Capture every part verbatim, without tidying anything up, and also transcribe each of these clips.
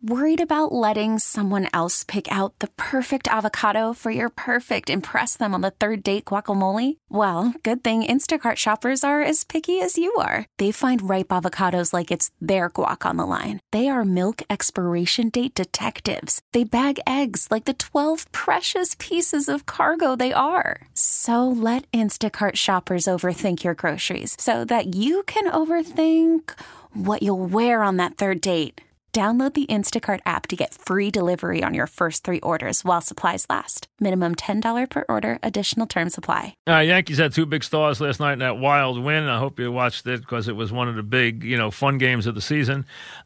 Worried about letting someone else pick out the perfect avocado for your perfect impress them on the third date guacamole? Well, good thing Instacart shoppers are as picky as you are. They find ripe avocados like it's their guac on the line. They are milk expiration date detectives. They bag eggs like the twelve precious pieces of cargo they are. So let Instacart shoppers overthink your groceries so that you can overthink what you'll wear on that third date. Download the Instacart app to get free delivery on your first three orders while supplies last. Minimum ten dollars per order. Additional terms apply. Uh, Yankees had two big stars last night in that wild win. I hope you watched it because it was one of the big, you know, fun games of the season.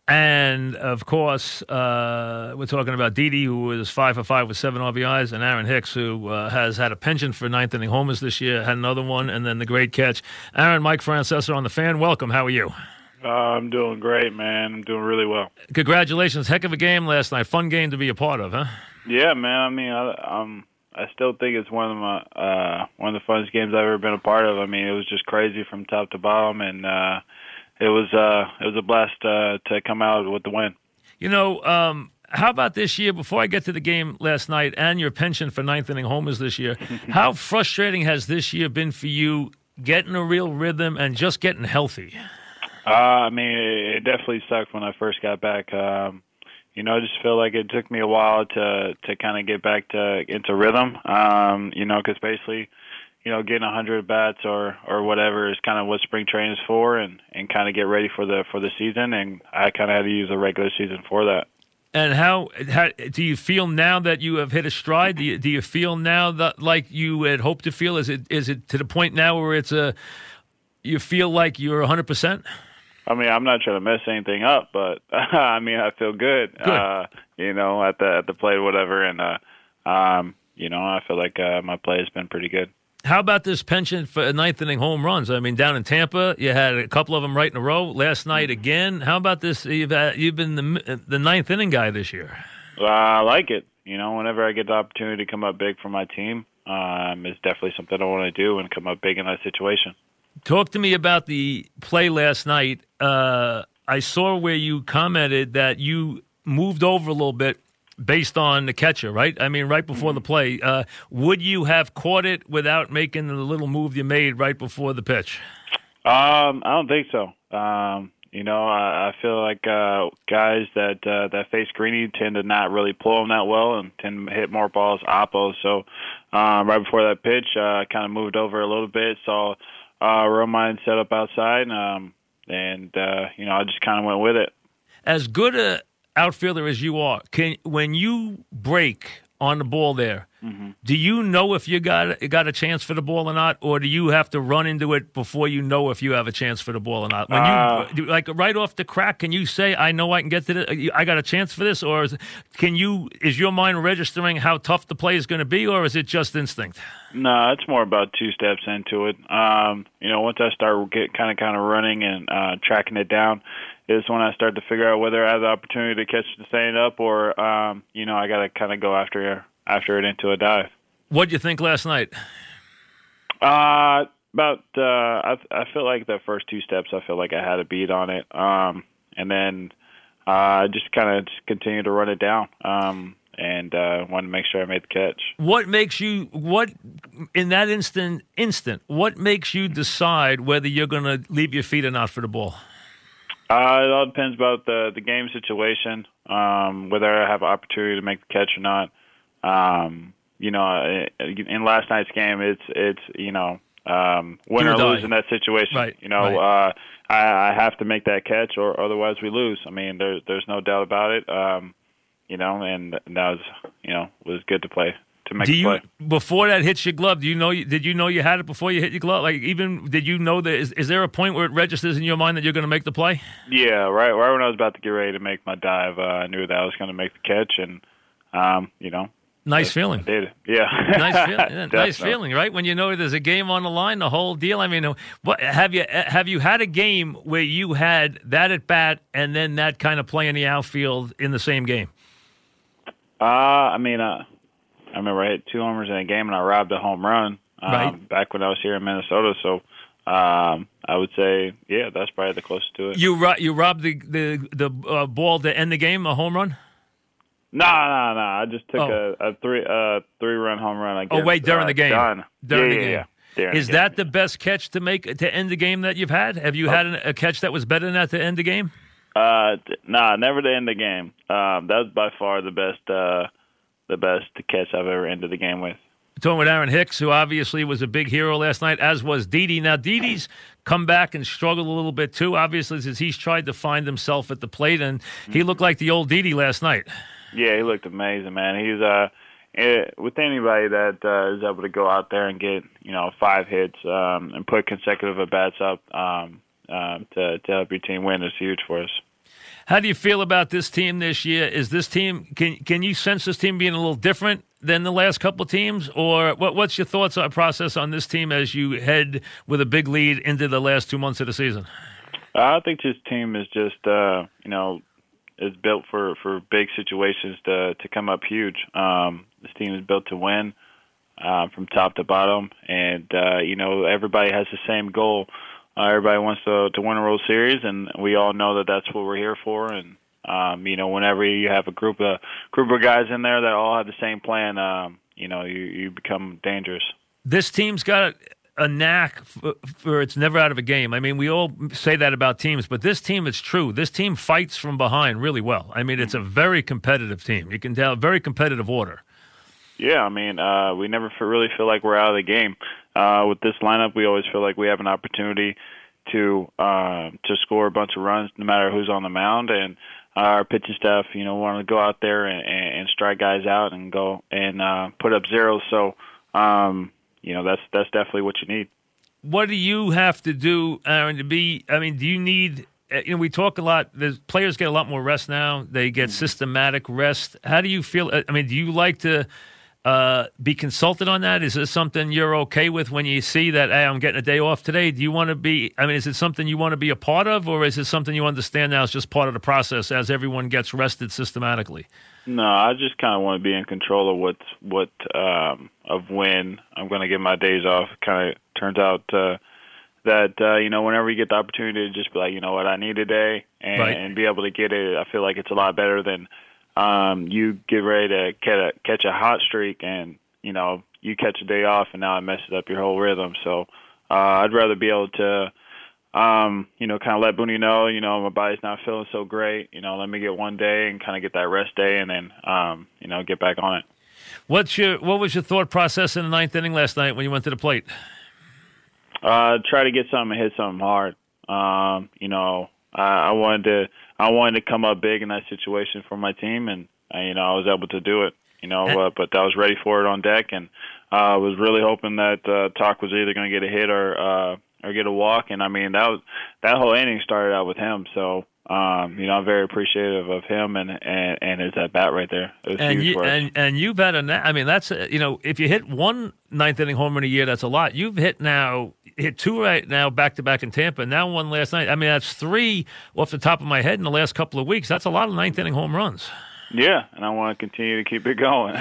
And, of course, uh, we're talking about Didi, who was five for five with seven R B Is, and Aaron Hicks, who uh, has had a penchant for ninth-inning homers this year, had another one, and then the great catch. Aaron, Mike Francesa on the Fan. Welcome. How are you? Uh, I'm doing great, man. I'm doing really well. Congratulations. Heck of a game last night. Fun game to be a part of, huh? Yeah, man. I mean, I, um, I still think it's one of my uh, one of the funnest games I've ever been a part of. I mean, it was just crazy from top to bottom, and uh, it was uh, it was a blast uh, to come out with the win. You know, um, how about this year? Before I get to the game last night and your penchant for ninth-inning homers this year, how frustrating has this year been for you getting a real rhythm and just getting healthy? Uh, I mean, it definitely sucked when I first got back. Um, you know, I just feel like it took me a while to to kind of get back to into rhythm. Um, you know, because basically, you know, getting a hundred bats or or whatever is kind of what spring training is for, and and kind of get ready for the for the season. And I kind of had to use the regular season for that. And how, how do you feel now that you have hit a stride? Do you, do you feel now that like you had hoped to feel? Is it is it to the point now where it's a you feel like you're a hundred percent? I mean, I'm not trying to mess anything up, but I mean, I feel good, good. Uh, you know, at the at the plate, whatever, and uh, um, you know, I feel like uh, my play has been pretty good. How about this penchant for ninth inning home runs? I mean, down in Tampa, you had a couple of them right in a row. Last night again. How about this? You've had, you've been the the ninth inning guy this year. Uh, I like it. You know, whenever I get the opportunity to come up big for my team, um, it's definitely something I want to do and come up big in that situation. Talk to me about the play last night. Uh, I saw where you commented that you moved over a little bit based on the catcher, right? I mean, right before the play. Uh, would you have caught it without making the little move you made right before the pitch? Um, I don't think so. Um, you know, I, I feel like uh, guys that uh, that face Greeny tend to not really pull them that well and tend to hit more balls oppo. So um, right before that pitch, uh, I kind of moved over a little bit, saw uh, Romine set up outside, um, and, uh, you know, I just kind of went with it. As good a outfielder as you are, can when you break on the ball there, mm-hmm. do you know if you got got a chance for the ball or not, or do you have to run into it before you know if you have a chance for the ball or not? When uh, you like right off the crack, can you say, "I know I can get to this. I got a chance for this," or is, can you? Is your mind registering how tough the play is going to be, or is it just instinct? No, it's more about two steps into it. Um, you know, once I start get kind of kind of running and uh, tracking it down, is when I start to figure out whether I have the opportunity to catch the stand up or, um, you know, I got to kind of go after after it into a dive. What did you think last night? Uh, about uh, I I feel like the first two steps, I feel like I had a beat on it, um, and then I uh, just kind of continued to run it down. Um, and uh, wanted to make sure I made the catch. What makes you, what, in that instant, instant, what makes you decide whether you're going to leave your feet or not for the ball? Uh, it all depends about the, the game situation, um, whether I have an opportunity to make the catch or not. Um, you know, in last night's game, it's, it's you know, um, win or lose in that situation. Right, you know, right. uh, I, I have to make that catch or otherwise we lose. I mean, there, there's no doubt about it. Um, You know, and that was, you know, was good to play to make do the you, play. Before that hits your glove, do you know? Did you know you had it before you hit your glove? Like, even did you know that? Is, is there a point where it registers in your mind that you're going to make the play? Yeah, right. Right when I was about to get ready to make my dive, uh, I knew that I was going to make the catch, and um, you know, nice feeling. I did it. Yeah, nice feeling. Yeah, nice feeling, right? When you know there's a game on the line, the whole deal. I mean, what have you have you had a game where you had that at bat and then that kind of play in the outfield in the same game? Uh, I mean, uh, I remember I hit two homers in a game and I robbed a home run um, right. back when I was here in Minnesota. So um, I would say, yeah, that's probably the closest to it. You ro- you robbed the the the uh, ball to end the game, a home run? No, no, no. I just took Oh. a, a three uh three run home run. I guess. Oh, wait, during uh, the game. Done. During yeah, the game. Yeah, yeah. During Is the that game. the best catch to make to end the game that you've had? Have you Oh. had an, a catch that was better than that to end the game? Uh, nah, never to end the game. Um, that was by far the best, uh, the best catch I've ever ended the game with. Talking with Aaron Hicks, who obviously was a big hero last night, as was Didi. Now, Didi's come back and struggled a little bit too, obviously, since he's tried to find himself at the plate, and he looked like the old Didi last night. Yeah, he looked amazing, man. He's uh, it, with anybody that uh, is able to go out there and get you know five hits um, and put consecutive at bats up um, um, to to help your team win is huge for us. How do you feel about this team this year? Is this team can can you sense this team being a little different than the last couple of teams, or what? What's your thoughts or process on this team as you head with a big lead into the last two months of the season? I think this team is just uh, you know is built for, for big situations to to come up huge. Um, this team is built to win uh, from top to bottom, and uh, you know everybody has the same goal. Uh, everybody wants to to win a World Series, and we all know that that's what we're here for. And um, you know, whenever you have a group of group of guys in there that all have the same plan, um, you know, you you become dangerous. This team's got a knack for, for it's never out of a game. I mean, we all say that about teams, but this team is true. This team fights from behind really well. I mean, it's a very competitive team. You can tell, very competitive order. Yeah, I mean, uh, we never f- really feel like we're out of the game. Uh, with this lineup, we always feel like we have an opportunity to uh, to score a bunch of runs, no matter who's on the mound. And our pitching staff, you know, want to go out there and, and strike guys out and go and uh, put up zeros. So, um, you know, that's that's definitely what you need. What do you have to do, Aaron, to be? I mean, do you need? You know, we talk a lot. The players get a lot more rest now. They get systematic rest. How do you feel? I mean, do you like to? Uh, be consulted on that? Is this something you're okay with when you see that, hey, I'm getting a day off today? Do you want to be, I mean, is it something you want to be a part of, or is it something you understand now is just part of the process as everyone gets rested systematically? No, I just kind of want to be in control of what, what um, of when I'm going to get my days off. It kind of turns out uh, that, uh, you know, whenever you get the opportunity to just be like, you know what, I need a day and, Right. and be able to get it, I feel like it's a lot better than Um, you get ready to catch a, catch a hot streak, and you know you catch a day off, and now it messes up your whole rhythm. So uh, I'd rather be able to, um, you know, kind of let Booney know, you know, my body's not feeling so great. You know, let me get one day and kind of get that rest day, and then, um, you know, get back on it. What's your what was your thought process in the ninth inning last night when you went to the plate? Uh, try to get something, hit something hard. Um, you know, I, I wanted to. I wanted to come up big in that situation for my team, and uh, you know I was able to do it. You know, uh, but I was ready for it on deck, and I uh, was really hoping that uh, Talk was either going to get a hit or uh, or get a walk. And I mean that was that whole inning started out with him. So um, you know I'm very appreciative of him and and, and his at bat right there. It was And huge you for us. and and you've had a I mean that's a, you know if you hit one ninth inning home run a year, that's a lot. You've hit now. Hit two right now, back to back in Tampa. Now one last night. I mean, that's three off the top of my head in the last couple of weeks. That's a lot of ninth inning home runs. Yeah, and I want to continue to keep it going.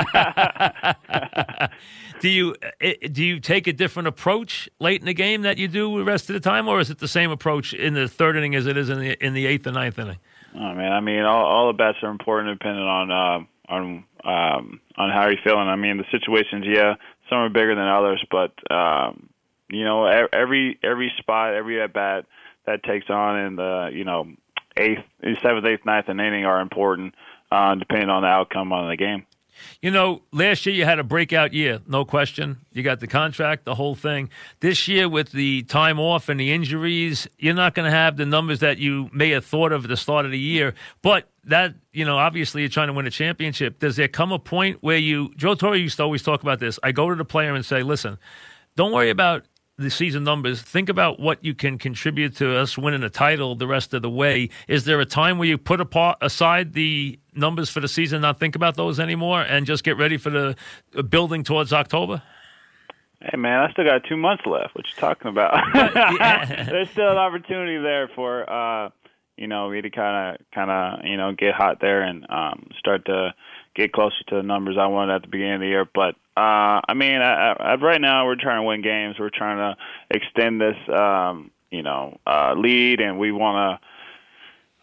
do you do you take a different approach late in the game that you do the rest of the time, or is it the same approach in the third inning as it is in the in the eighth and ninth inning? Oh man, I mean, all, all the bats are important, depending on uh, on um, on how you're feeling. I mean, the situations, yeah, some are bigger than others, but. Um, You know, every every spot, every at bat that takes on in the you know eighth, seventh, eighth, ninth, and inning are important, uh, depending on the outcome of the game. You know, last year you had a breakout year, no question. You got the contract, the whole thing. This year with the time off and the injuries, you're not going to have the numbers that you may have thought of at the start of the year. But that, you know, obviously you're trying to win a championship. Does there come a point where you, Joe Torre used to always talk about this. I go to the player and say, listen, don't worry about the season numbers. Think about what you can contribute to us winning a title the rest of the way. Is there a time where you put apart, aside the numbers for the season, not think about those anymore, and just get ready for the uh, building towards October? Hey, man, I still got two months left. What you talking about? Yeah. There's still an opportunity there for, uh, you know, me to kind of, kind of, you know, get hot there and um, start to get closer to the numbers I wanted at the beginning of the year. But, uh, I mean, I, I, right now we're trying to win games. We're trying to extend this, um, you know, uh, lead, and we want to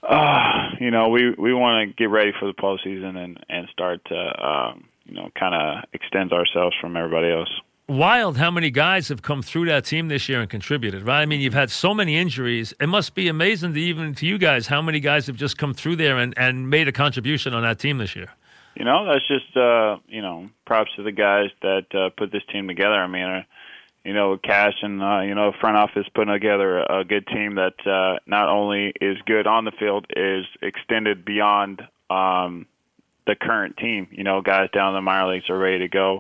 Uh, you know, we we want to get ready for the postseason and and start to um, you know kind of extend ourselves from everybody else. Wild how many guys have come through that team this year and contributed, right? I mean, you've had so many injuries. It must be amazing to even to you guys how many guys have just come through there and, and made a contribution on that team this year. You know, that's just, uh, you know, props to the guys that uh, put this team together. I mean, uh, you know, Cash and, uh, you know, front office putting together a good team that uh, not only is good on the field, is extended beyond um, the current team. You know, guys down in the minor leagues are ready to go.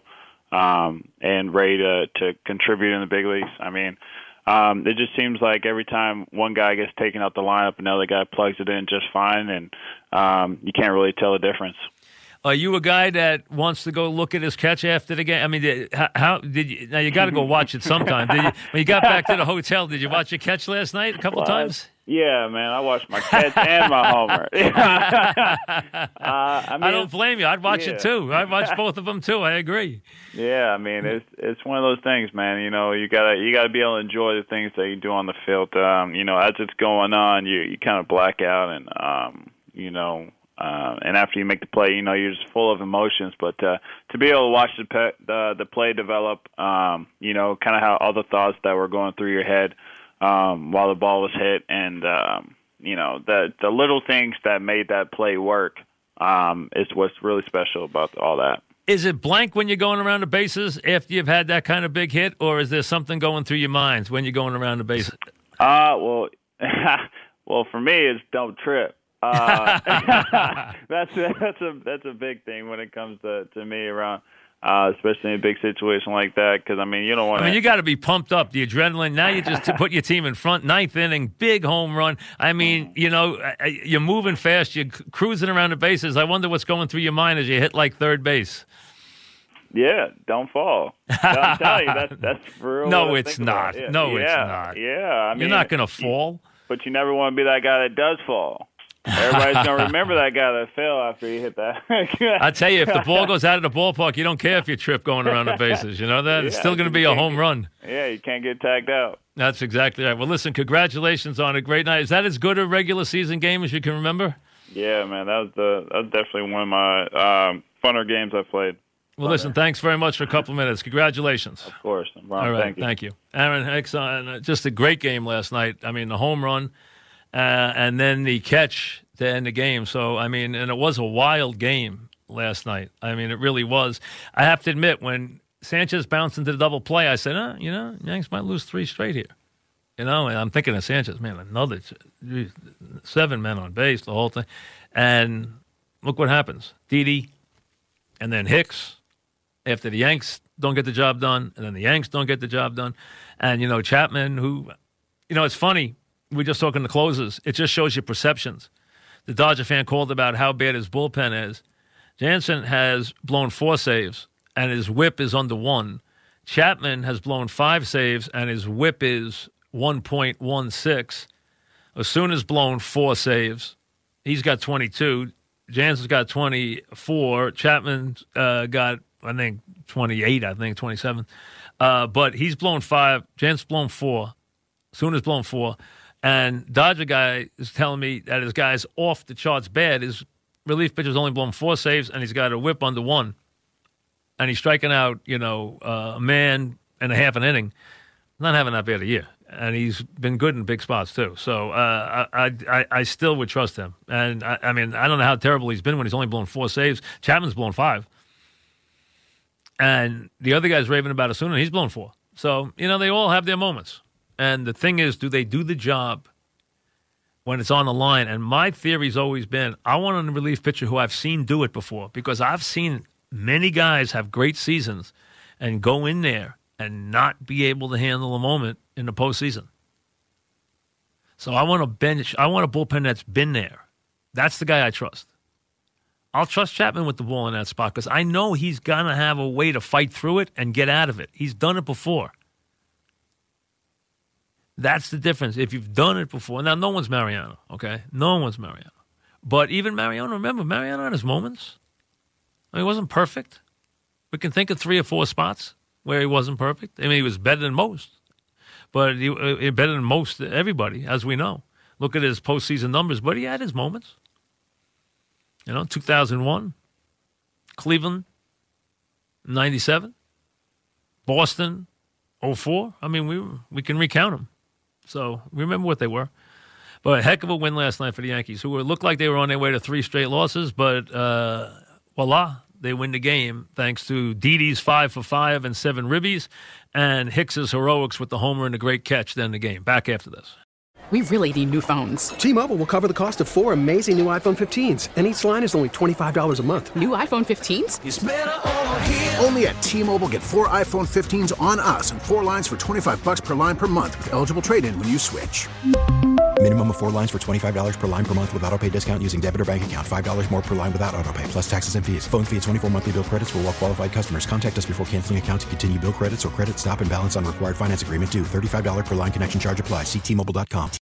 Um, and ready to, to contribute in the big leagues. I mean, um, it just seems like every time one guy gets taken out the lineup, another guy plugs it in just fine, and um, you can't really tell the difference. Are you a guy that wants to go look at his catch after the game? I mean, did, how, how did you? Now you got to go watch it sometime. Did you, when you got back to the hotel, did you watch your catch last night a couple well, times? Yeah, man, I watched my catch and my homer. uh, I, mean, I don't blame you. I'd watch yeah. it too. I'd watch both of them too. I agree. Yeah, I mean, it's it's one of those things, man. You know, you gotta you gotta be able to enjoy the things that you do on the field. Um, you know, as it's going on, you you kind of black out, and um, you know. Uh, and after you make the play, you know, you're just full of emotions. But uh, to be able to watch the pe- the, the play develop, um, you know, kind of how all the thoughts that were going through your head um, while the ball was hit, and um, you know, the the little things that made that play work um, is what's really special about all that. Is it blank when you're going around the bases after you've had that kind of big hit, or is there something going through your minds when you're going around the bases? Uh, well, well, for me, it's don't trip. uh, that's a, that's a that's a big thing when it comes to, to me around, uh, especially in a big situation like that. Because I mean, you don't want. I mean, you got to be pumped up. The adrenaline. Now you just put your team in front. Ninth inning, big home run. I mean, you know, you're moving fast. You're cruising around the bases. I wonder what's going through your mind as you hit like third base. Yeah, don't fall. I'm telling you, that's that's for real. No, it's not. Yeah. No, yeah. it's not. Yeah, I mean, you're not going to fall. But you never want to be that guy that does fall. Everybody's going to remember that guy that fell after he hit that. I tell you, if the ball goes out of the ballpark, you don't care if you trip going around the bases. You know that? Yeah, it's still going to be a home get, run. Yeah, you can't get tagged out. That's exactly right. Well, listen, congratulations on a great night. Is that as good a regular season game as you can remember? Yeah, man, that was the that was definitely one of my um, funner games I played. Well, listen, thanks very much for a couple of minutes. Congratulations. Of course. Ron, All right, thank you. Thank you. Aaron Hicks, uh, just a great game last night. I mean, the home run uh, and then the catch to end the game. So, I mean, and it was a wild game last night. I mean, it really was. I have to admit, when Sanchez bounced into the double play, I said, oh, you know, Yanks might lose three straight here. You know, and I'm thinking of Sanchez, man, another geez, seven men on base, the whole thing. And look what happens. Didi and then Hicks after the Yanks don't get the job done, and then the Yanks don't get the job done. And, you know, Chapman, who, you know, it's funny. We're just talking to closers. It just shows you perceptions. The Dodger fan called about how bad his bullpen is. Jansen has blown four saves, and his whip is under one. Chapman has blown five saves, and his whip is one point one six. Osuna's blown four saves. He's got twenty-two. Jansen's got twenty-four. Chapman's uh, got, I think, twenty-eight, I think, twenty-seven. Uh, but he's blown five. Jansen's blown four. Osuna's blown four. And Dodger guy is telling me that his guy's off the charts bad. His relief pitcher's only blown four saves, and he's got a whip under one. And he's striking out, you know, uh, a man and a half an inning. Not having that bad a year. And he's been good in big spots, too. So uh, I, I I still would trust him. And, I, I mean, I don't know how terrible he's been when he's only blown four saves. Chapman's blown five. And the other guy's raving about Osuna, and he's blown four. So, you know, they all have their moments. And the thing is, do they do the job when it's on the line? And my theory's always been, I want a relief pitcher who I've seen do it before, because I've seen many guys have great seasons and go in there and not be able to handle a moment in the postseason. So I want a bench. I want a bullpen that's been there. That's the guy I trust. I'll trust Chapman with the ball in that spot because I know he's going to have a way to fight through it and get out of it. He's done it before. That's the difference. If you've done it before. Now, no one's Mariano, okay? No one's Mariano. But even Mariano, remember, Mariano had his moments. I mean, he wasn't perfect. We can think of three or four spots where he wasn't perfect. I mean, he was better than most. But he, he better than most everybody, as we know. look at his postseason numbers, but he had his moments. You know, two thousand one, Cleveland, ninety-seven, Boston, oh four. I mean, we we can recount them. So remember what they were. But a heck of a win last night for the Yankees, who looked like they were on their way to three straight losses, but uh, voila, they win the game thanks to Didi's five for five and seven ribbies and Hicks's heroics with the homer and the great catch to end the game. Back after this. We really need new phones. T-Mobile will cover the cost of four amazing new iPhone fifteens, and each line is only twenty-five dollars a month. New iPhone fifteens? It's better over here. Only at T-Mobile, get four iPhone fifteens on us and four lines for twenty-five bucks per line per month with eligible trade-in when you switch. Minimum of four lines for twenty-five dollars per line per month with autopay discount using debit or bank account. five dollars more per line without autopay, plus taxes and fees. Phone fee at twenty-four monthly bill credits for well-qualified customers. Contact us before canceling account to continue bill credits or credit stop and balance on required finance agreement due. thirty-five dollars per line connection charge applies. See T Mobile dot com.